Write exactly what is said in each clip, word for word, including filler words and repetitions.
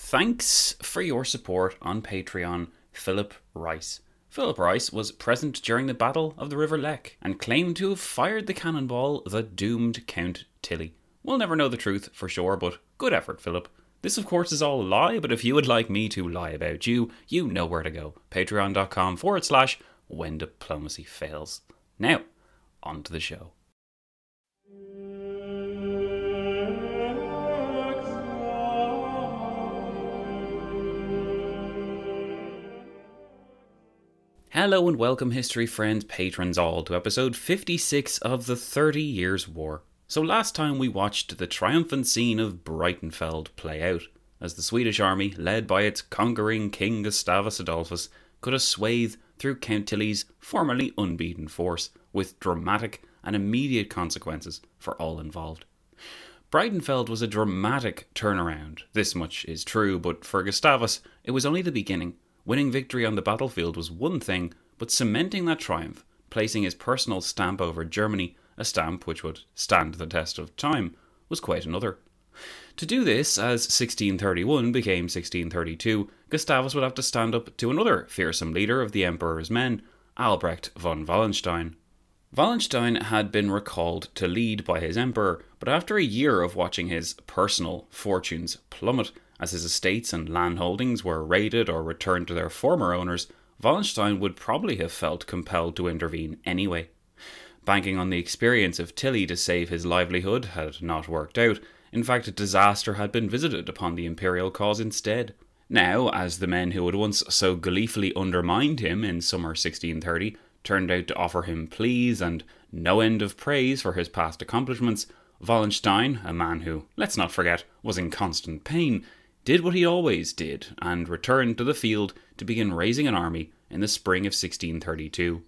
Thanks for your support on Patreon, Philip Rice. Philip Rice was present during the Battle of the River Lech and claimed to have fired the cannonball that doomed Count Tilly. We'll never know the truth for sure, but good effort, Philip. This, of course, is all a lie, but if you would like me to lie about you, you know where to go. Patreon.com forward slash when diplomacy fails. Now, on to the show. Hello and welcome, history friends, patrons all, to episode fifty-six of the Thirty Years' War. So last time we watched the triumphant scene of Breitenfeld play out, as the Swedish army, led by its conquering King Gustavus Adolphus, cut a swathe through Count Tilly's formerly unbeaten force, with dramatic and immediate consequences for all involved. Breitenfeld was a dramatic turnaround, this much is true, but for Gustavus it was only the beginning. Winning victory on the battlefield was one thing, but cementing that triumph, placing his personal stamp over Germany, a stamp which would stand the test of time, was quite another. To do this, as sixteen thirty-one became sixteen thirty-two, Gustavus would have to stand up to another fearsome leader of the Emperor's men, Albrecht von Wallenstein. Wallenstein had been recalled to lead by his emperor, but after a year of watching his personal fortunes plummet, as his estates and landholdings were raided or returned to their former owners, Wallenstein would probably have felt compelled to intervene anyway. Banking on the experience of Tilly to save his livelihood had not worked out. In fact, disaster had been visited upon the imperial cause instead. Now, as the men who had once so gleefully undermined him in summer sixteen thirty turned out to offer him pleas and no end of praise for his past accomplishments, Wallenstein, a man who, let's not forget, was in constant pain, did what he always did, and returned to the field to begin raising an army in the spring of sixteen thirty-two.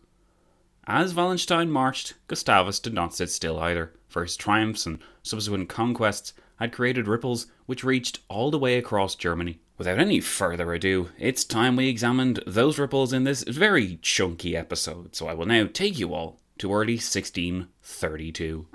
As Wallenstein marched, Gustavus did not sit still either, for his triumphs and subsequent conquests had created ripples which reached all the way across Germany. Without any further ado, it's time we examined those ripples in this very chunky episode, so I will now take you all to early sixteen thirty-two.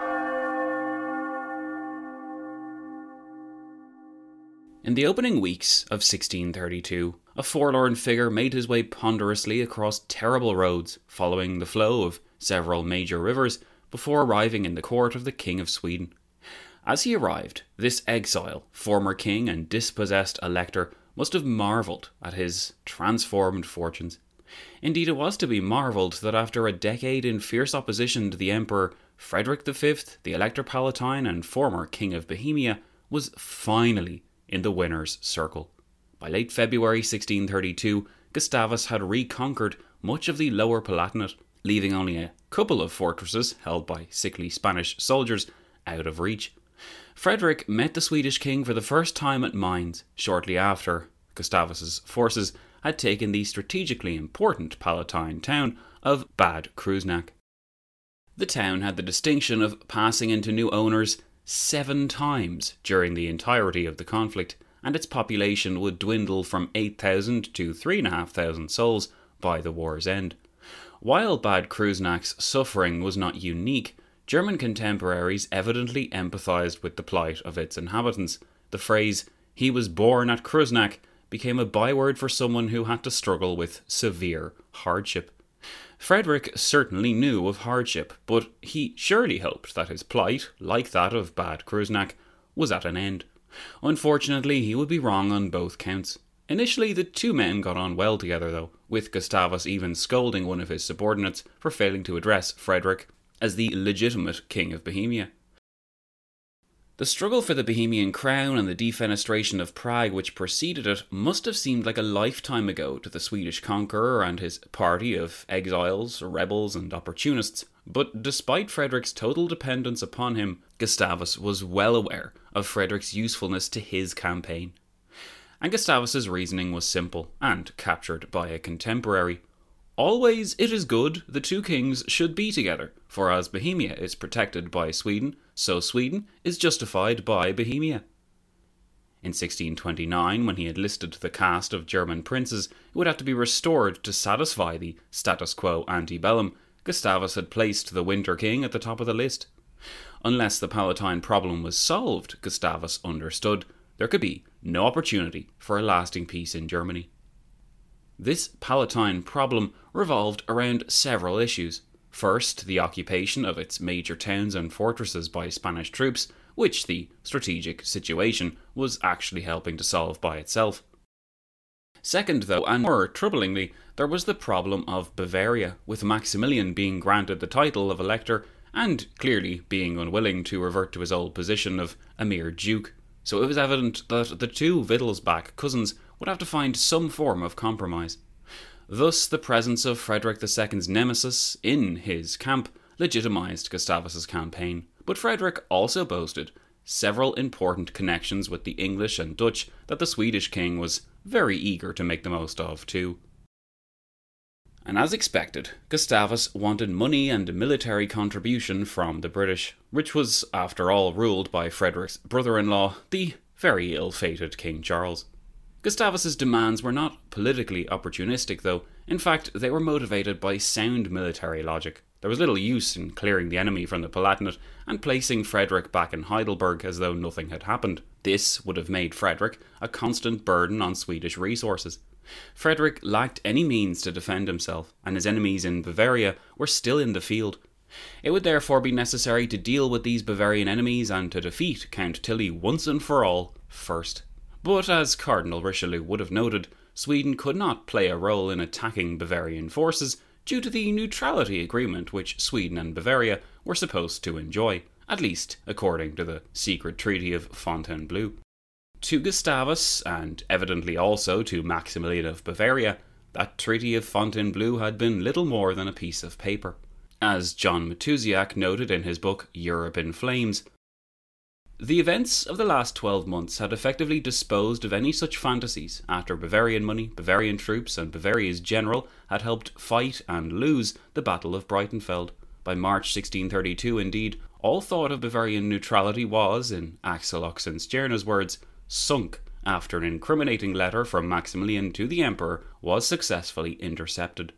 In the opening weeks of sixteen thirty-two, a forlorn figure made his way ponderously across terrible roads, following the flow of several major rivers, before arriving in the court of the King of Sweden. As he arrived, this exile, former king and dispossessed elector, must have marvelled at his transformed fortunes. Indeed, it was to be marvelled that after a decade in fierce opposition to the Emperor, Frederick the Fifth, the Elector Palatine and former King of Bohemia, was finally in the winner's circle. By late February sixteen thirty-two, Gustavus had reconquered much of the Lower Palatinate, leaving only a couple of fortresses held by sickly Spanish soldiers out of reach. Frederick met the Swedish king for the first time at Mainz, shortly after Gustavus's forces had taken the strategically important Palatine town of Bad Kreuznach. The town had the distinction of passing into new owners seven times during the entirety of the conflict, and its population would dwindle from eight thousand to three thousand five hundred souls by the war's end. While Bad Kreuznach's suffering was not unique, German contemporaries evidently empathised with the plight of its inhabitants. The phrase, "he was born at Kreuznach," became a byword for someone who had to struggle with severe hardship. Frederick certainly knew of hardship, but he surely hoped that his plight, like that of Bad Kreuznach, was at an end. Unfortunately, he would be wrong on both counts. Initially, the two men got on well together though, with Gustavus even scolding one of his subordinates for failing to address Frederick as the legitimate King of Bohemia. The struggle for the Bohemian crown and the defenestration of Prague which preceded it must have seemed like a lifetime ago to the Swedish conqueror and his party of exiles, rebels and opportunists, but despite Frederick's total dependence upon him, Gustavus was well aware of Frederick's usefulness to his campaign. And Gustavus's reasoning was simple, and captured by a contemporary. Always it is good the two kings should be together, for as Bohemia is protected by Sweden, so Sweden is justified by Bohemia. In sixteen twenty-nine, when he had listed the caste of German princes who would have to be restored to satisfy the status quo ante bellum, Gustavus had placed the Winter King at the top of the list. Unless the Palatine problem was solved, Gustavus understood, there could be no opportunity for a lasting peace in Germany. This Palatine problem revolved around several issues. First, the occupation of its major towns and fortresses by Spanish troops, which the strategic situation was actually helping to solve by itself. Second, though, and more troublingly, there was the problem of Bavaria, with Maximilian being granted the title of Elector and clearly being unwilling to revert to his old position of a mere duke. So it was evident that the two Wittelsbach cousins would have to find some form of compromise. Thus, the presence of Frederick the Second's nemesis in his camp legitimised Gustavus's campaign, but Frederick also boasted several important connections with the English and Dutch that the Swedish king was very eager to make the most of too. And as expected, Gustavus wanted money and a military contribution from the British, which was, after all, ruled by Frederick's brother-in-law, the very ill-fated King Charles. Gustavus's demands were not politically opportunistic, though. In fact, they were motivated by sound military logic. There was little use in clearing the enemy from the Palatinate and placing Frederick back in Heidelberg as though nothing had happened. This would have made Frederick a constant burden on Swedish resources. Frederick lacked any means to defend himself, and his enemies in Bavaria were still in the field. It would therefore be necessary to deal with these Bavarian enemies and to defeat Count Tilly once and for all first. But as Cardinal Richelieu would have noted, Sweden could not play a role in attacking Bavarian forces due to the neutrality agreement which Sweden and Bavaria were supposed to enjoy, at least according to the secret treaty of Fontainebleau. To Gustavus, and evidently also to Maximilian of Bavaria, that treaty of Fontainebleau had been little more than a piece of paper. As John Matusiak noted in his book Europe in Flames, the events of the last twelve months had effectively disposed of any such fantasies after Bavarian money, Bavarian troops, and Bavaria's general had helped fight and lose the Battle of Breitenfeld. By March sixteen thirty-two, indeed, all thought of Bavarian neutrality was, in Axel Oxenstierna's words, sunk after an incriminating letter from Maximilian to the Emperor was successfully intercepted.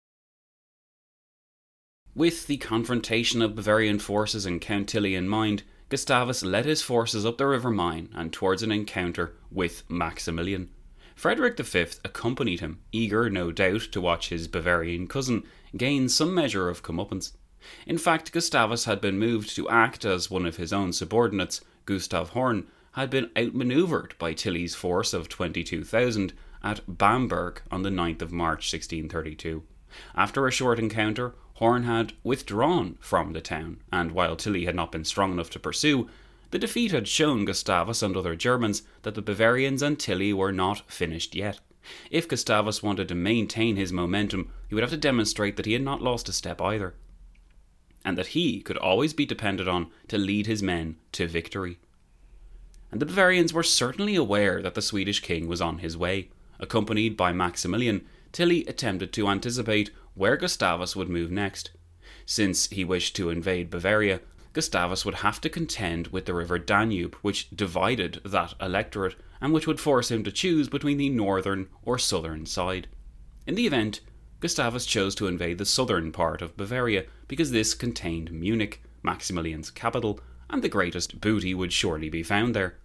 With the confrontation of Bavarian forces in Count Tilly in mind, Gustavus led his forces up the River Main and towards an encounter with Maximilian. Frederick the Fifth accompanied him, eager, no doubt, to watch his Bavarian cousin gain some measure of comeuppance. In fact, Gustavus had been moved to act as one of his own subordinates. Gustav Horn had been outmanoeuvred by Tilly's force of twenty-two thousand at Bamberg on the ninth of March sixteen thirty-two. After a short encounter, Horn had withdrawn from the town, and while Tilly had not been strong enough to pursue, the defeat had shown Gustavus and other Germans that the Bavarians and Tilly were not finished yet. If Gustavus wanted to maintain his momentum, he would have to demonstrate that he had not lost a step either, and that he could always be depended on to lead his men to victory. And the Bavarians were certainly aware that the Swedish king was on his way. Accompanied by Maximilian, Tilly attempted to anticipate where Gustavus would move next. Since he wished to invade Bavaria, Gustavus would have to contend with the river Danube, which divided that electorate and which would force him to choose between the northern or southern side. In the event, Gustavus chose to invade the southern part of Bavaria because this contained Munich, Maximilian's capital, and the greatest booty would surely be found there.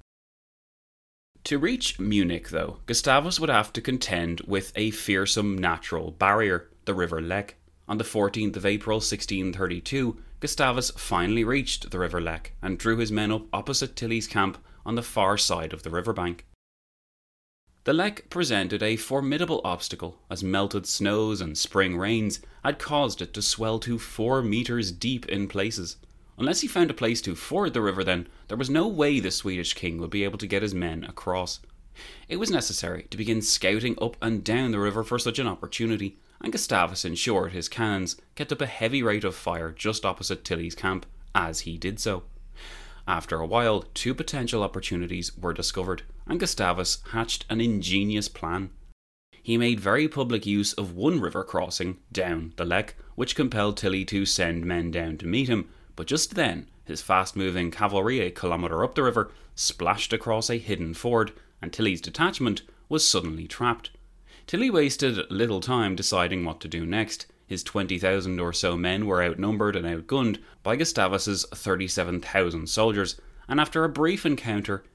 To reach Munich, though, Gustavus would have to contend with a fearsome natural barrier, the River Lech. On the fourteenth of April sixteen thirty-two, Gustavus finally reached the River Lech and drew his men up opposite Tilly's camp on the far side of the riverbank. The Lech presented a formidable obstacle, as melted snows and spring rains had caused it to swell to four metres deep in places. Unless he found a place to ford the river then, there was no way the Swedish king would be able to get his men across. It was necessary to begin scouting up and down the river for such an opportunity, and Gustavus ensured his cannons kept up a heavy rate of fire just opposite Tilly's camp as he did so. After a while, two potential opportunities were discovered, and Gustavus hatched an ingenious plan. He made very public use of one river crossing down the Lech, which compelled Tilly to send men down to meet him, but just then his fast-moving cavalry a kilometre up the river splashed across a hidden ford, and Tilly's detachment was suddenly trapped. Tilly wasted little time deciding what to do next. His twenty thousand or so men were outnumbered and outgunned by Gustavus's thirty-seven thousand soldiers, and after a brief encounter,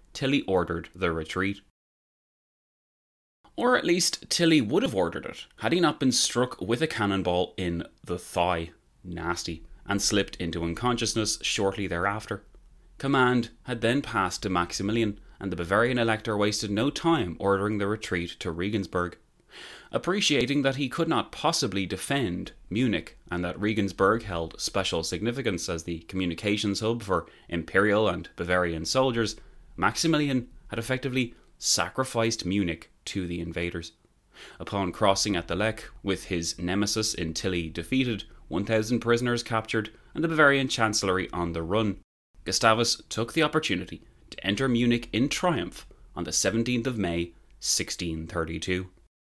Tilly ordered the retreat. Or at least Tilly would have ordered it, had he not been struck with a cannonball in the thigh, nasty, and slipped into unconsciousness shortly thereafter. Command had then passed to Maximilian, and the Bavarian elector wasted no time ordering the retreat to Regensburg. Appreciating that he could not possibly defend Munich, and that Regensburg held special significance as the communications hub for Imperial and Bavarian soldiers, Maximilian had effectively sacrificed Munich to the invaders. Upon crossing at the Lech, with his nemesis in Tilly defeated, one thousand prisoners captured, and the Bavarian chancellery on the run, Gustavus took the opportunity to enter Munich in triumph on the seventeenth of May, sixteen thirty-two.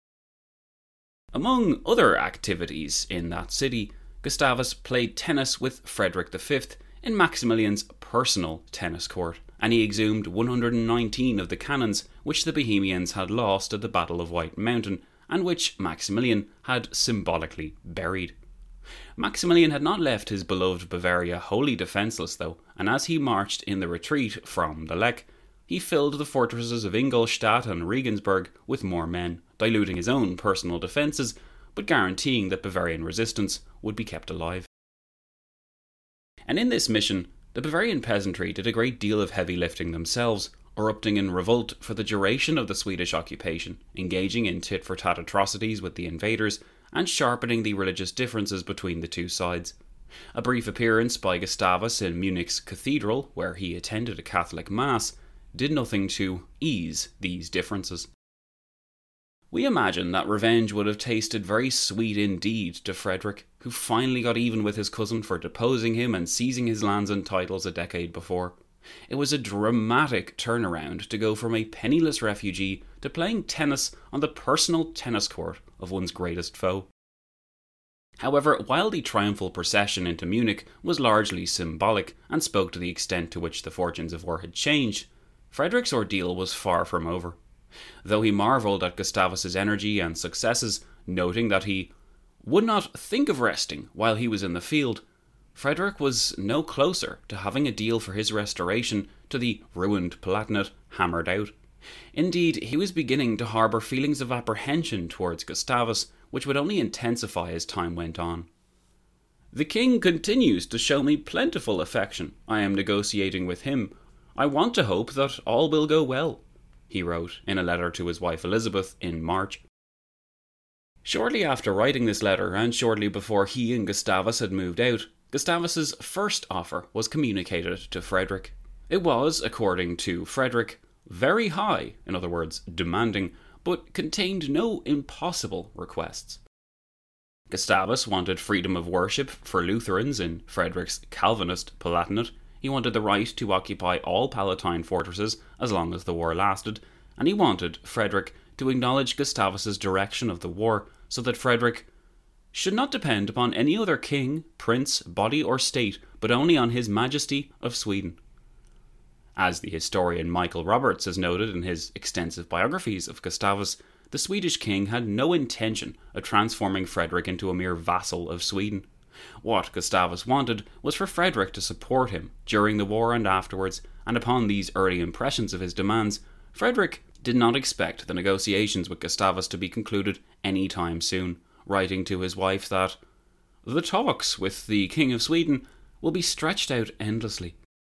Among other activities in that city, Gustavus played tennis with Frederick the Fifth in Maximilian's personal tennis court, and he exhumed one hundred nineteen of the cannons which the Bohemians had lost at the Battle of White Mountain, and which Maximilian had symbolically buried. Maximilian had not left his beloved Bavaria wholly defenceless though, and as he marched in the retreat from the Lech, he filled the fortresses of Ingolstadt and Regensburg with more men, diluting his own personal defences, but guaranteeing that Bavarian resistance would be kept alive. And in this mission, the Bavarian peasantry did a great deal of heavy lifting themselves, erupting in revolt for the duration of the Swedish occupation, engaging in tit-for-tat atrocities with the invaders, and sharpening the religious differences between the two sides. A brief appearance by Gustavus in Munich's cathedral, where he attended a Catholic mass, did nothing to ease these differences. We imagine that revenge would have tasted very sweet indeed to Frederick, who finally got even with his cousin for deposing him and seizing his lands and titles a decade before. It was a dramatic turnaround to go from a penniless refugee to playing tennis on the personal tennis court of one's greatest foe. However, while the triumphal procession into Munich was largely symbolic and spoke to the extent to which the fortunes of war had changed, Frederick's ordeal was far from over. Though he marvelled at Gustavus's energy and successes, noting that he would not think of resting while he was in the field, Frederick was no closer to having a deal for his restoration to the ruined Palatinate hammered out. Indeed, he was beginning to harbour feelings of apprehension towards Gustavus, which would only intensify as time went on. "The king continues to show me plentiful affection. I am negotiating with him. I want to hope that all will go well," he wrote in a letter to his wife Elizabeth in March. Shortly after writing this letter, and shortly before he and Gustavus had moved out, Gustavus's first offer was communicated to Frederick. It was, according to Frederick, very high, in other words, demanding, but contained no impossible requests. Gustavus wanted freedom of worship for Lutherans in Frederick's Calvinist Palatinate. He wanted the right to occupy all Palatine fortresses as long as the war lasted, and he wanted Frederick to acknowledge Gustavus's direction of the war so that Frederick should not depend upon any other king, prince, body or state, but only on his Majesty of Sweden. As the historian Michael Roberts has noted in his extensive biographies of Gustavus, the Swedish king had no intention of transforming Frederick into a mere vassal of Sweden. What Gustavus wanted was for Frederick to support him during the war and afterwards, and upon these early impressions of his demands, Frederick did not expect the negotiations with Gustavus to be concluded any time soon, writing to his wife that "the talks with the King of Sweden will be stretched out endlessly."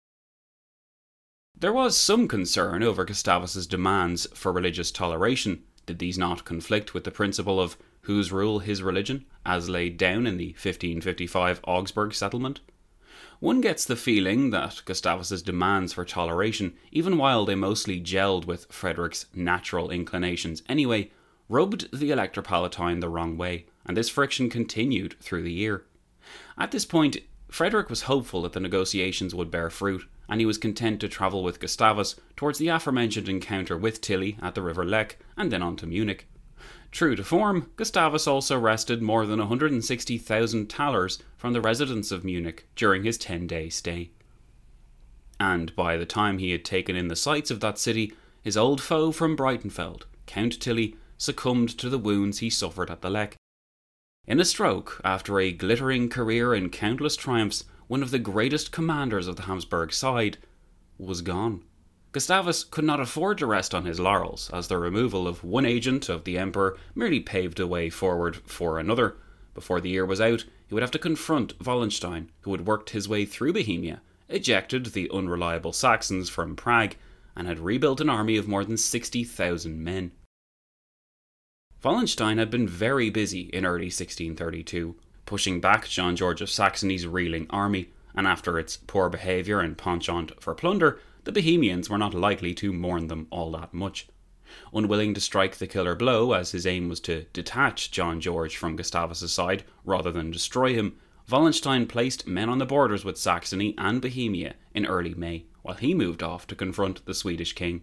There was some concern over Gustavus's demands for religious toleration. Did these not conflict with the principle of whose rule his religion, as laid down in the fifteen fifty-five Augsburg settlement? One gets the feeling that Gustavus's demands for toleration, even while they mostly gelled with Frederick's natural inclinations anyway, rubbed the Elector Palatine the wrong way, and this friction continued through the year. At this point, Frederick was hopeful that the negotiations would bear fruit, and he was content to travel with Gustavus towards the aforementioned encounter with Tilly at the River Lech, and then on to Munich. True to form, Gustavus also wrested more than one hundred sixty thousand thalers from the residents of Munich during his ten-day stay. And by the time he had taken in the sights of that city, his old foe from Breitenfeld, Count Tilly, succumbed to the wounds he suffered at the Lech. In a stroke, after a glittering career in countless triumphs, one of the greatest commanders of the Habsburg side was gone. Gustavus could not afford to rest on his laurels, as the removal of one agent of the Emperor merely paved a way forward for another. Before the year was out, he would have to confront Wallenstein, who had worked his way through Bohemia, ejected the unreliable Saxons from Prague, and had rebuilt an army of more than sixty thousand men. Wallenstein had been very busy in early sixteen thirty-two, pushing back John George of Saxony's reeling army, and after its poor behaviour and penchant for plunder, the Bohemians were not likely to mourn them all that much. Unwilling to strike the killer blow, as his aim was to detach John George from Gustavus's side rather than destroy him, Wallenstein placed men on the borders with Saxony and Bohemia in early May, while he moved off to confront the Swedish king.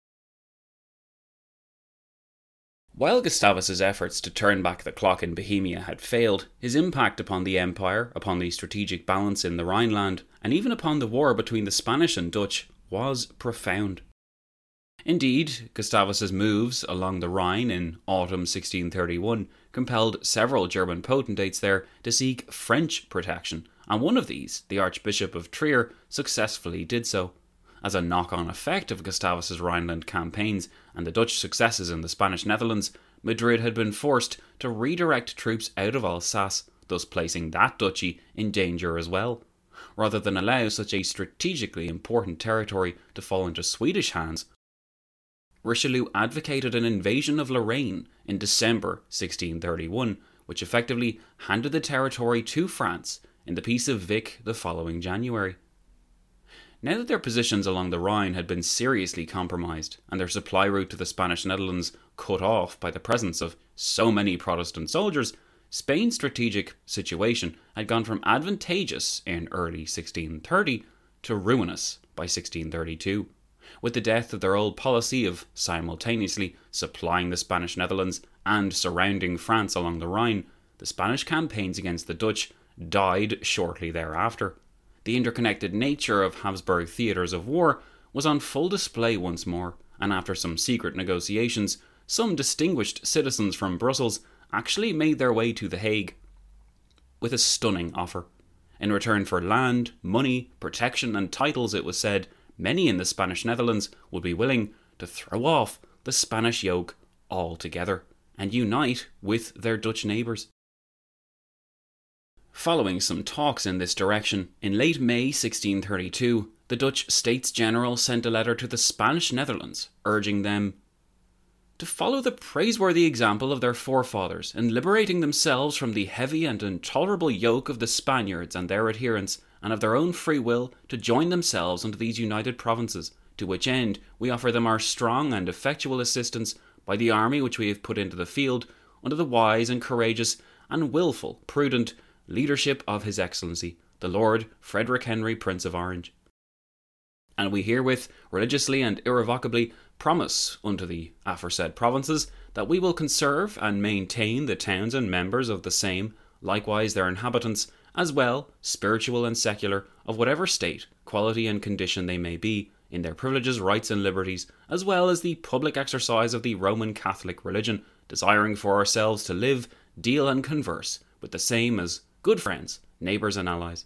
While Gustavus's efforts to turn back the clock in Bohemia had failed, his impact upon the empire, upon the strategic balance in the Rhineland, and even upon the war between the Spanish and Dutch was profound. Indeed, Gustavus's moves along the Rhine in autumn sixteen thirty-one compelled several German potentates there to seek French protection, and one of these, the Archbishop of Trier, successfully did so. As a knock-on effect of Gustavus's Rhineland campaigns and the Dutch successes in the Spanish Netherlands, Madrid had been forced to redirect troops out of Alsace, thus placing that duchy in danger as well. Rather than allow such a strategically important territory to fall into Swedish hands, Richelieu advocated an invasion of Lorraine in December sixteen thirty-one, which effectively handed the territory to France in the Peace of Vic the following January. Now that their positions along the Rhine had been seriously compromised and their supply route to the Spanish Netherlands cut off by the presence of so many Protestant soldiers, Spain's strategic situation had gone from advantageous in early sixteen thirty to ruinous by sixteen thirty-two. With the death of their old policy of simultaneously supplying the Spanish Netherlands and surrounding France along the Rhine, the Spanish campaigns against the Dutch died shortly thereafter. The interconnected nature of Habsburg theatres of war was on full display once more, and after some secret negotiations, some distinguished citizens from Brussels actually made their way to The Hague with a stunning offer. In return for land, money, protection and titles, it was said, many in the Spanish Netherlands would be willing to throw off the Spanish yoke altogether and unite with their Dutch neighbours. Following some talks in this direction, in late May sixteen thirty-two, the Dutch States General sent a letter to the Spanish Netherlands, urging them to follow the praiseworthy example of their forefathers in liberating themselves from the heavy and intolerable yoke of the Spaniards and their adherents, and of their own free will to join themselves unto these united provinces, to which end we offer them our strong and effectual assistance by the army which we have put into the field, under the wise and courageous and wilful, prudent leadership of His Excellency, the Lord Frederick Henry, Prince of Orange. And we herewith religiously and irrevocably promise unto the aforesaid provinces that we will conserve and maintain the towns and members of the same, likewise their inhabitants, as well, spiritual and secular, of whatever state, quality and condition they may be, in their privileges, rights and liberties, as well as the public exercise of the Roman Catholic religion, desiring for ourselves to live, deal and converse with the same as good friends, neighbours and allies.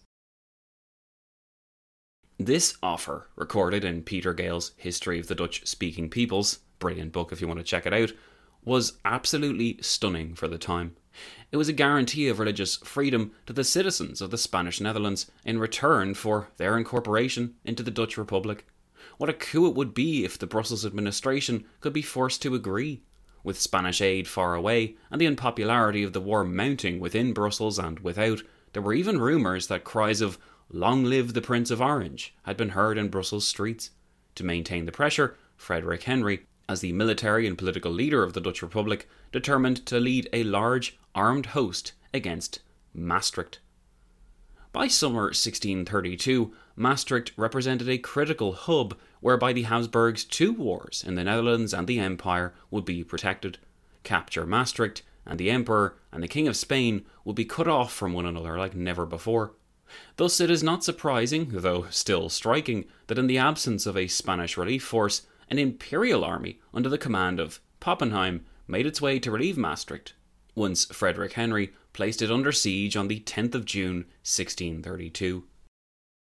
This offer, recorded in Peter Gale's History of the Dutch-Speaking Peoples, brilliant book if you want to check it out, was absolutely stunning for the time. It was a guarantee of religious freedom to the citizens of the Spanish Netherlands in return for their incorporation into the Dutch Republic. What a coup it would be if the Brussels administration could be forced to agree. With Spanish aid far away and the unpopularity of the war mounting within Brussels and without, there were even rumours that cries of "Long live the Prince of Orange" had been heard in Brussels streets. To maintain the pressure, Frederick Henry, as the military and political leader of the Dutch Republic, determined to lead a large armed host against Maastricht. By summer sixteen thirty-two, Maastricht represented a critical hub whereby the Habsburgs' two wars in the Netherlands and the Empire would be protected. Capture Maastricht, and the Emperor and the King of Spain would be cut off from one another like never before. Thus it is not surprising, though still striking, that in the absence of a Spanish relief force, an imperial army under the command of Pappenheim made its way to relieve Maastricht, once Frederick Henry placed it under siege on the tenth of June sixteen thirty-two.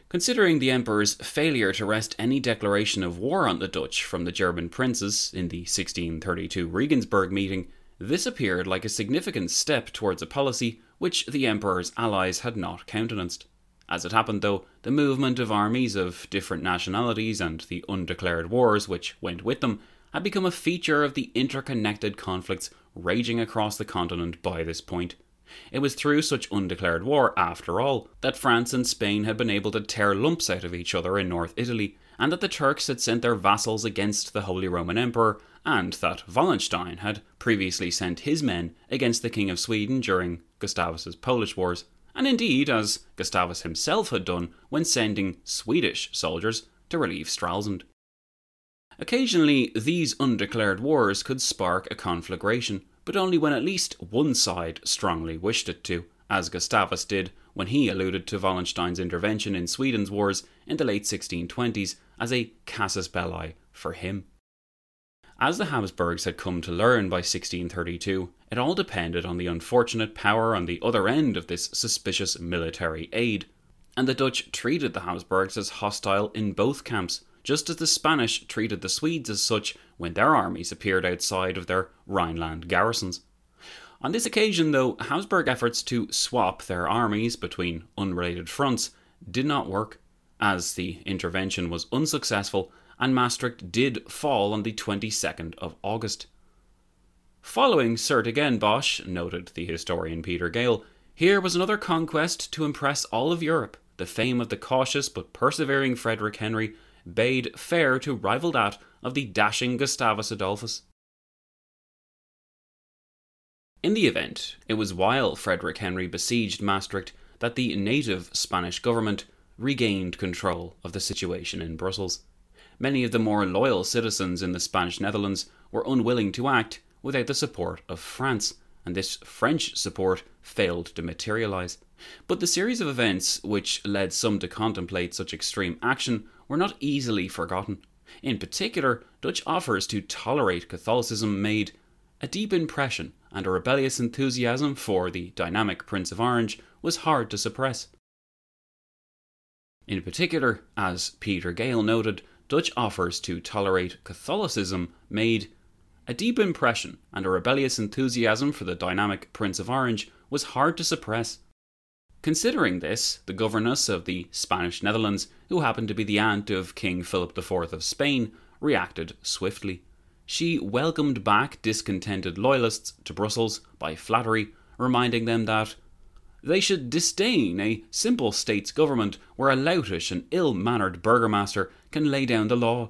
Considering the Emperor's failure to wrest any declaration of war on the Dutch from the German princes in the sixteen thirty-two Regensburg meeting, this appeared like a significant step towards a policy which the Emperor's allies had not countenanced. As it happened, though, the movement of armies of different nationalities and the undeclared wars which went with them had become a feature of the interconnected conflicts raging across the continent by this point. It was through such undeclared war, after all, that France and Spain had been able to tear lumps out of each other in North Italy, and that the Turks had sent their vassals against the Holy Roman Emperor, and that Wallenstein had previously sent his men against the King of Sweden during Gustavus's Polish Wars, and indeed as Gustavus himself had done when sending Swedish soldiers to relieve Stralsund. Occasionally, these undeclared wars could spark a conflagration, but only when at least one side strongly wished it to, as Gustavus did when he alluded to Wallenstein's intervention in Sweden's wars in the late sixteen twenties as a casus belli for him. As the Habsburgs had come to learn by sixteen thirty-two, it all depended on the unfortunate power on the other end of this suspicious military aid, and the Dutch treated the Habsburgs as hostile in both camps, just as the Spanish treated the Swedes as such when their armies appeared outside of their Rhineland garrisons. On this occasion, though, Habsburg efforts to swap their armies between unrelated fronts did not work, as the intervention was unsuccessful and Maastricht did fall on the twenty-second of August. Following Sertogenbosch, noted the historian Peter Gale, here was another conquest to impress all of Europe. The fame of the cautious but persevering Frederick Henry bade fair to rival that of the dashing Gustavus Adolphus. In the event, it was while Frederick Henry besieged Maastricht that the native Spanish government regained control of the situation in Brussels. Many of the more loyal citizens in the Spanish Netherlands were unwilling to act without the support of France, and this French support failed to materialise. But the series of events which led some to contemplate such extreme action were not easily forgotten. In particular, Dutch offers to tolerate Catholicism made a deep impression, and a rebellious enthusiasm for the dynamic Prince of Orange was hard to suppress. In particular, as Peter Gale noted, Dutch offers to tolerate Catholicism made a deep impression, and a rebellious enthusiasm for the dynamic Prince of Orange was hard to suppress. Considering this, the governess of the Spanish Netherlands, who happened to be the aunt of King Philip the Fourth of Spain, reacted swiftly. She welcomed back discontented loyalists to Brussels by flattery, reminding them that they should disdain a simple states government where a loutish and ill-mannered burgomaster can lay down the law.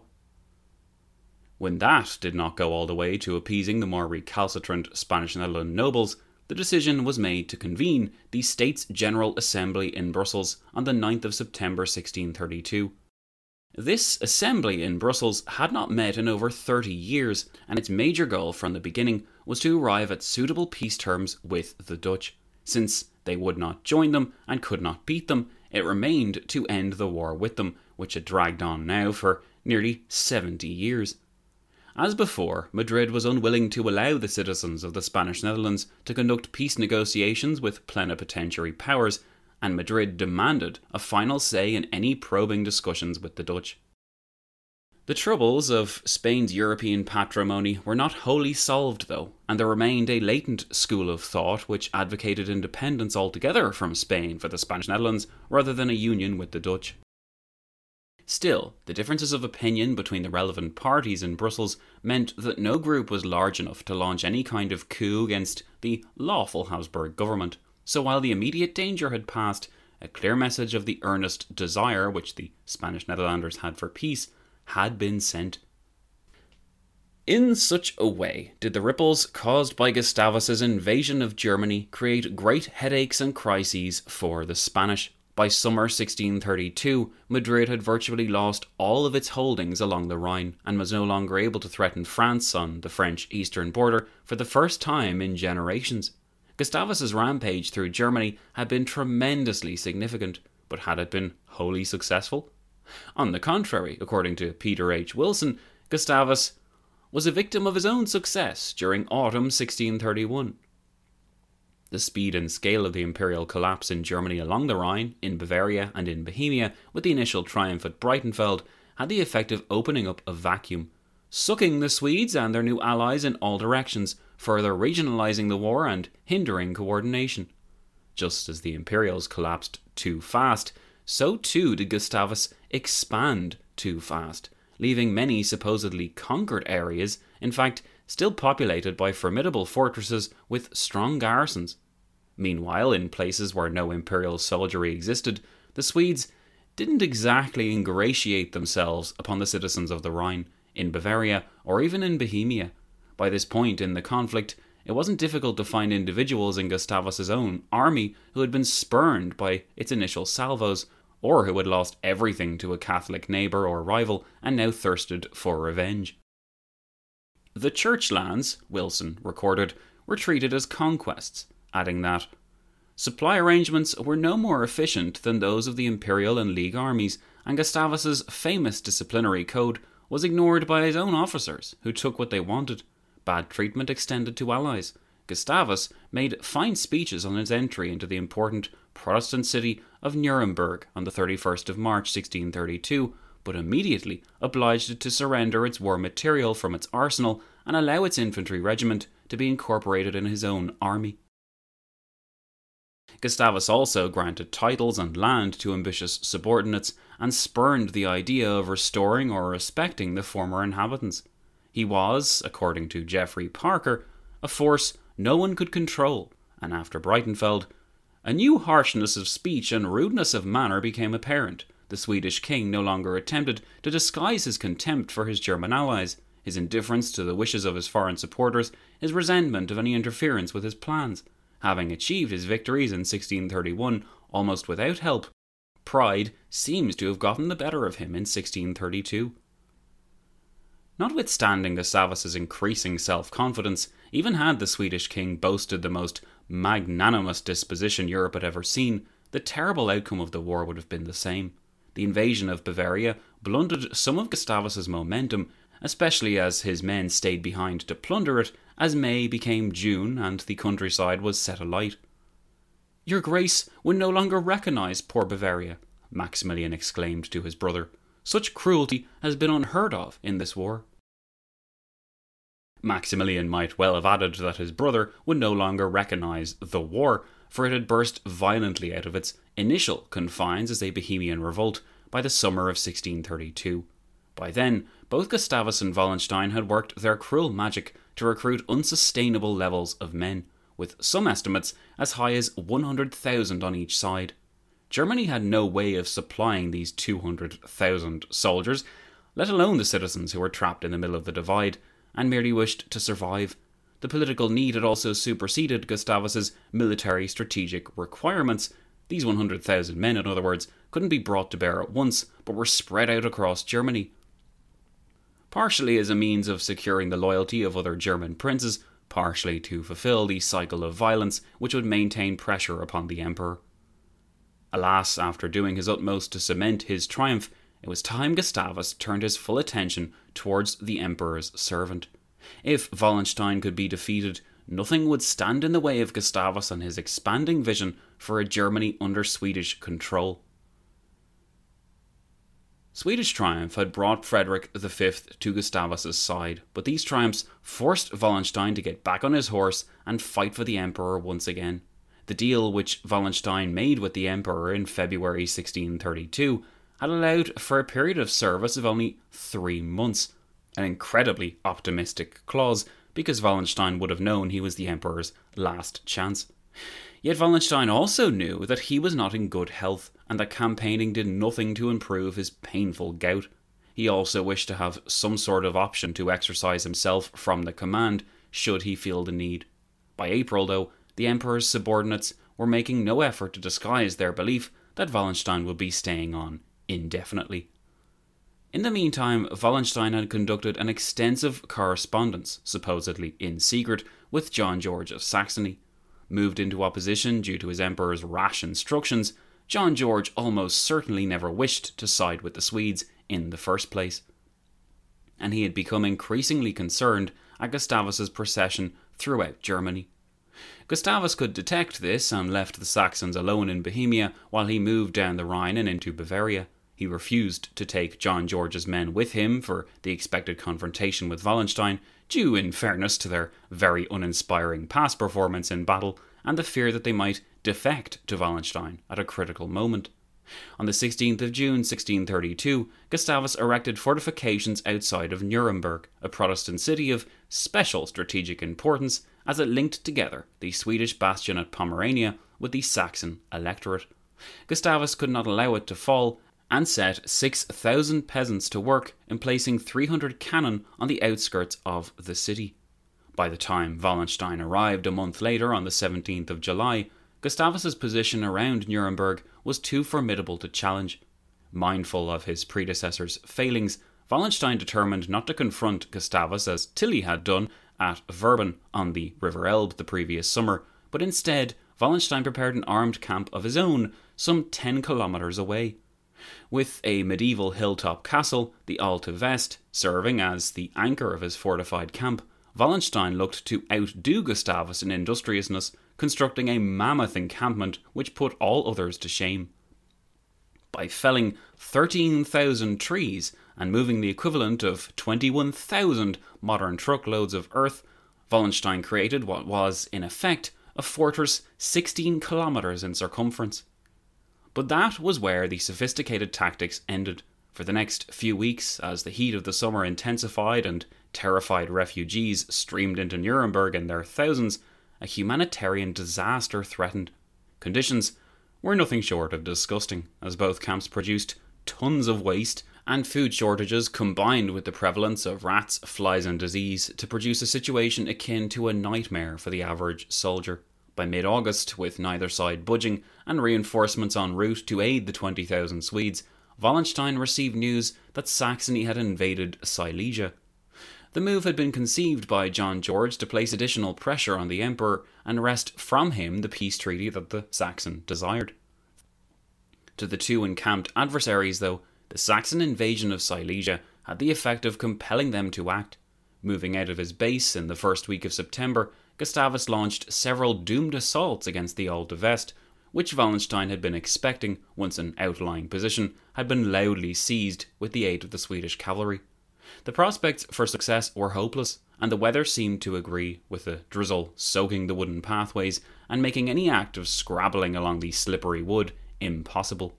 When that did not go all the way to appeasing the more recalcitrant Spanish Netherland nobles, the decision was made to convene the States General Assembly in Brussels on the ninth of September sixteen thirty-two. This assembly in Brussels had not met in over thirty years, and its major goal from the beginning was to arrive at suitable peace terms with the Dutch. Since they would not join them and could not beat them, it remained to end the war with them, which had dragged on now for nearly seventy years. As before, Madrid was unwilling to allow the citizens of the Spanish Netherlands to conduct peace negotiations with plenipotentiary powers, and Madrid demanded a final say in any probing discussions with the Dutch. The troubles of Spain's European patrimony were not wholly solved, though, and there remained a latent school of thought which advocated independence altogether from Spain for the Spanish Netherlands rather than a union with the Dutch. Still, the differences of opinion between the relevant parties in Brussels meant that no group was large enough to launch any kind of coup against the lawful Habsburg government. So while the immediate danger had passed, a clear message of the earnest desire which the Spanish Netherlanders had for peace had been sent. In such a way did the ripples caused by Gustavus's invasion of Germany create great headaches and crises for the Spanish. By summer sixteen thirty-two, Madrid had virtually lost all of its holdings along the Rhine and was no longer able to threaten France on the French eastern border for the first time in generations. Gustavus's rampage through Germany had been tremendously significant, but had it been wholly successful? On the contrary, according to Peter H. Wilson, Gustavus was a victim of his own success during autumn sixteen thirty-one. The speed and scale of the imperial collapse in Germany along the Rhine, in Bavaria and in Bohemia, with the initial triumph at Breitenfeld, had the effect of opening up a vacuum, sucking the Swedes and their new allies in all directions, further regionalising the war and hindering coordination. Just as the Imperials collapsed too fast, so too did Gustavus expand too fast, leaving many supposedly conquered areas, in fact, still populated by formidable fortresses with strong garrisons. Meanwhile, in places where no imperial soldiery existed, the Swedes didn't exactly ingratiate themselves upon the citizens of the Rhine, in Bavaria, or even in Bohemia. By this point in the conflict, it wasn't difficult to find individuals in Gustavus's own army who had been spurned by its initial salvos, or who had lost everything to a Catholic neighbour or rival and now thirsted for revenge. The church lands, Wilson recorded, were treated as conquests, adding that supply arrangements were no more efficient than those of the imperial and League armies, and Gustavus's famous disciplinary code was ignored by his own officers, who took what they wanted. Bad treatment extended to allies. Gustavus made fine speeches on his entry into the important Protestant city of Nuremberg on the thirty-first of March sixteen thirty-two, but immediately obliged it to surrender its war material from its arsenal and allow its infantry regiment to be incorporated in his own army. Gustavus also granted titles and land to ambitious subordinates and spurned the idea of restoring or respecting the former inhabitants. He was, according to Geoffrey Parker, a force no one could control, and after Breitenfeld, a new harshness of speech and rudeness of manner became apparent. The Swedish king no longer attempted to disguise his contempt for his German allies, his indifference to the wishes of his foreign supporters, his resentment of any interference with his plans. Having achieved his victories in sixteen thirty-one almost without help, pride seems to have gotten the better of him in sixteen thirty-two. Notwithstanding Gustavus's increasing self-confidence, even had the Swedish king boasted the most magnanimous disposition Europe had ever seen, the terrible outcome of the war would have been the same. The invasion of Bavaria blunted some of Gustavus's momentum, especially as his men stayed behind to plunder it as May became June and the countryside was set alight. "Your Grace would no longer recognise poor Bavaria," Maximilian exclaimed to his brother. "Such cruelty has been unheard of in this war." Maximilian might well have added that his brother would no longer recognise the war, for it had burst violently out of its initial confines as a Bohemian revolt by the summer of sixteen thirty-two. By then, both Gustavus and Wallenstein had worked their cruel magic to recruit unsustainable levels of men, with some estimates as high as one hundred thousand on each side. Germany had no way of supplying these two hundred thousand soldiers, let alone the citizens who were trapped in the middle of the divide and merely wished to survive. The political need had also superseded Gustavus's military strategic requirements. These one hundred thousand men, in other words, couldn't be brought to bear at once, but were spread out across Germany. Partially as a means of securing the loyalty of other German princes, partially to fulfill the cycle of violence which would maintain pressure upon the emperor. Alas, after doing his utmost to cement his triumph, it was time Gustavus turned his full attention towards the emperor's servant. If Wallenstein could be defeated, nothing would stand in the way of Gustavus and his expanding vision for a Germany under Swedish control. Swedish triumph had brought Frederick the Fifth to Gustavus's side, but these triumphs forced Wallenstein to get back on his horse and fight for the emperor once again. The deal which Wallenstein made with the emperor in February sixteen thirty-two had allowed for a period of service of only three months, an incredibly optimistic clause because Wallenstein would have known he was the emperor's last chance. Yet Wallenstein also knew that he was not in good health and that campaigning did nothing to improve his painful gout. He also wished to have some sort of option to exercise himself from the command should he feel the need. By April, though, the emperor's subordinates were making no effort to disguise their belief that Wallenstein would be staying on indefinitely. In the meantime, Wallenstein had conducted an extensive correspondence, supposedly in secret, with John George of Saxony. Moved into opposition due to his emperor's rash instructions, John George almost certainly never wished to side with the Swedes in the first place. And he had become increasingly concerned at Gustavus's procession throughout Germany. Gustavus could detect this and left the Saxons alone in Bohemia while he moved down the Rhine and into Bavaria. He refused to take John George's men with him for the expected confrontation with Wallenstein, due in fairness to their very uninspiring past performance in battle and the fear that they might defect to Wallenstein at a critical moment. On the sixteenth of June sixteen thirty-two, Gustavus erected fortifications outside of Nuremberg, a Protestant city of special strategic importance, as it linked together the Swedish bastion at Pomerania with the Saxon electorate. Gustavus could not allow it to fall, and set six thousand peasants to work in placing three hundred cannon on the outskirts of the city. By the time Wallenstein arrived a month later on the seventeenth of July, Gustavus's position around Nuremberg was too formidable to challenge. Mindful of his predecessor's failings, Wallenstein determined not to confront Gustavus as Tilly had done at Verben on the River Elbe the previous summer, but instead Wallenstein prepared an armed camp of his own some ten kilometres away. With a medieval hilltop castle, the Alte West, serving as the anchor of his fortified camp, Wallenstein looked to outdo Gustavus in industriousness, constructing a mammoth encampment which put all others to shame. By felling thirteen thousand trees and moving the equivalent of twenty-one thousand modern truckloads of earth, Wallenstein created what was, in effect, a fortress sixteen kilometres in circumference. But that was where the sophisticated tactics ended. For the next few weeks, as the heat of the summer intensified and terrified refugees streamed into Nuremberg in their thousands, a humanitarian disaster threatened. Conditions were nothing short of disgusting, as both camps produced tons of waste, and food shortages combined with the prevalence of rats, flies and disease to produce a situation akin to a nightmare for the average soldier. By mid-August, with neither side budging and reinforcements en route to aid the twenty thousand Swedes, Wallenstein received news that Saxony had invaded Silesia. The move had been conceived by John George to place additional pressure on the emperor and wrest from him the peace treaty that the Saxon desired. To the two encamped adversaries, though, the Saxon invasion of Silesia had the effect of compelling them to act. Moving out of his base in the first week of September, Gustavus launched several doomed assaults against the Alte West, which Wallenstein had been expecting once an outlying position had been loudly seized with the aid of the Swedish cavalry. The prospects for success were hopeless, and the weather seemed to agree, with the drizzle soaking the wooden pathways and making any act of scrabbling along the slippery wood impossible.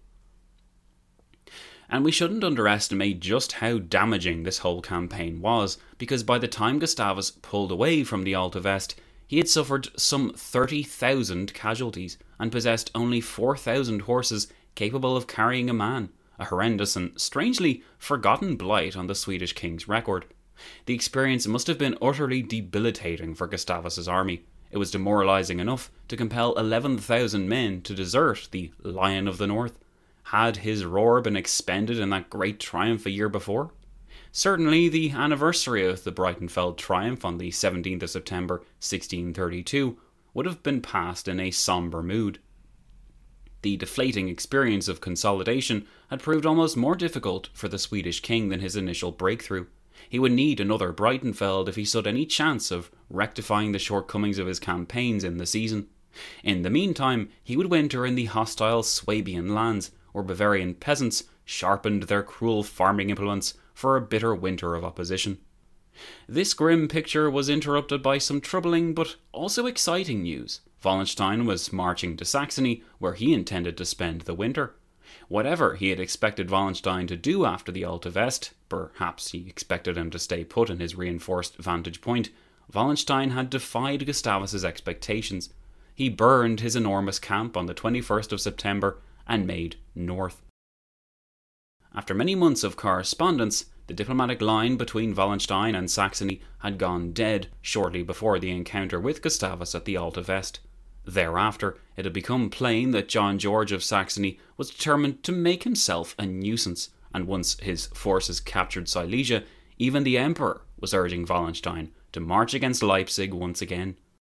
And we shouldn't underestimate just how damaging this whole campaign was, because by the time Gustavus pulled away from the Alte West, he had suffered some thirty thousand casualties and possessed only four thousand horses capable of carrying a man, a horrendous and strangely forgotten blight on the Swedish king's record. The experience must have been utterly debilitating for Gustavus's army. It was demoralising enough to compel eleven thousand men to desert the Lion of the North. Had his roar been expended in that great triumph a year before? Certainly the anniversary of the Breitenfeld triumph on the seventeenth of September sixteen thirty-two would have been passed in a sombre mood. The deflating experience of consolidation had proved almost more difficult for the Swedish king than his initial breakthrough. He would need another Breitenfeld if he stood any chance of rectifying the shortcomings of his campaigns in the season. In the meantime, he would winter in the hostile Swabian lands, where Bavarian peasants sharpened their cruel farming implements for a bitter winter of opposition. This grim picture was interrupted by some troubling but also exciting news. Wallenstein was marching to Saxony, where he intended to spend the winter. Whatever he had expected Wallenstein to do after the Alte West, perhaps he expected him to stay put in his reinforced vantage point, Wallenstein had defied Gustavus's expectations. He burned his enormous camp on the twenty-first of September and made north. After many months of correspondence, the diplomatic line between Wallenstein and Saxony had gone dead shortly before the encounter with Gustavus at the Alte West. Thereafter, it had become plain that John George of Saxony was determined to make himself a nuisance, and once his forces captured Silesia, even the Emperor was urging Wallenstein to march against Leipzig once again.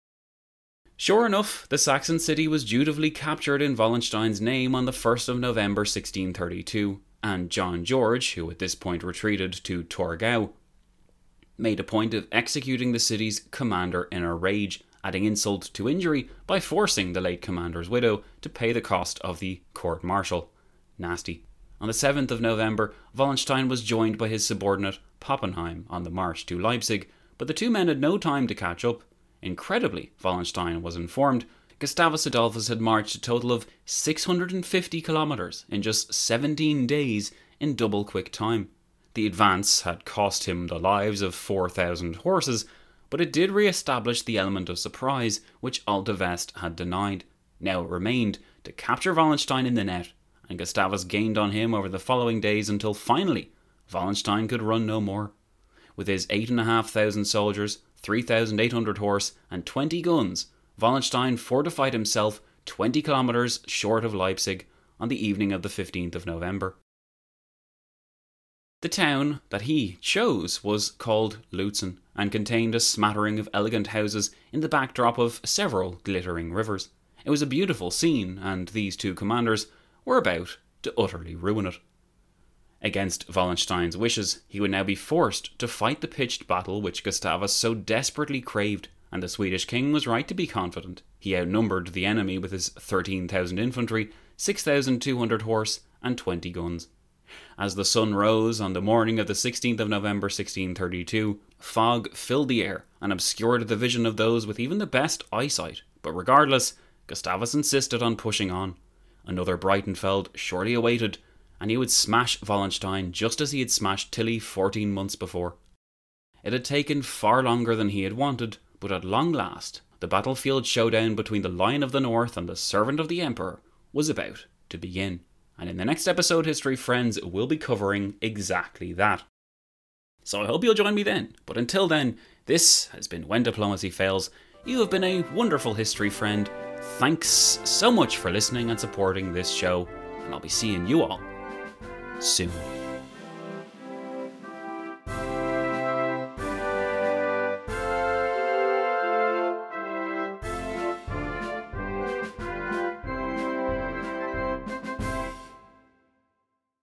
Sure enough, the Saxon city was dutifully captured in Wallenstein's name on the first of November sixteen thirty-two, and John George, who at this point retreated to Torgau, made a point of executing the city's commander in a rage, adding insult to injury by forcing the late commander's widow to pay the cost of the court-martial. Nasty. On the seventh of November, Wallenstein was joined by his subordinate Pappenheim on the march to Leipzig, but the two men had no time to catch up. Incredibly, Wallenstein was informed, Gustavus Adolphus had marched a total of six hundred fifty kilometres in just seventeen days in double quick time. The advance had cost him the lives of four thousand horses, but it did re-establish the element of surprise which Alta Vest had denied. Now it remained to capture Wallenstein in the net, and Gustavus gained on him over the following days until finally Wallenstein could run no more. With his eight and a half thousand soldiers, three thousand eight hundred horse, and twenty guns, Wallenstein fortified himself twenty kilometres short of Leipzig on the evening of the fifteenth of November. The town that he chose was called Lutzen and contained a smattering of elegant houses in the backdrop of several glittering rivers. It was a beautiful scene, and these two commanders were about to utterly ruin it. Against Wallenstein's wishes, he would now be forced to fight the pitched battle which Gustavus so desperately craved, and the Swedish king was right to be confident. He outnumbered the enemy with his thirteen thousand infantry, six thousand two hundred horse, and twenty guns. As the sun rose on the morning of the sixteenth of November sixteen thirty-two, fog filled the air and obscured the vision of those with even the best eyesight, but regardless, Gustavus insisted on pushing on. Another Breitenfeld surely awaited, and he would smash Wallenstein just as he had smashed Tilly fourteen months before. It had taken far longer than he had wanted, but at long last, the battlefield showdown between the Lion of the North and the Servant of the Emperor was about to begin. And in the next episode, History Friends, we'll be covering exactly that. So I hope you'll join me then. But until then, this has been When Diplomacy Fails. You have been a wonderful history friend. Thanks so much for listening and supporting this show. And I'll be seeing you all soon.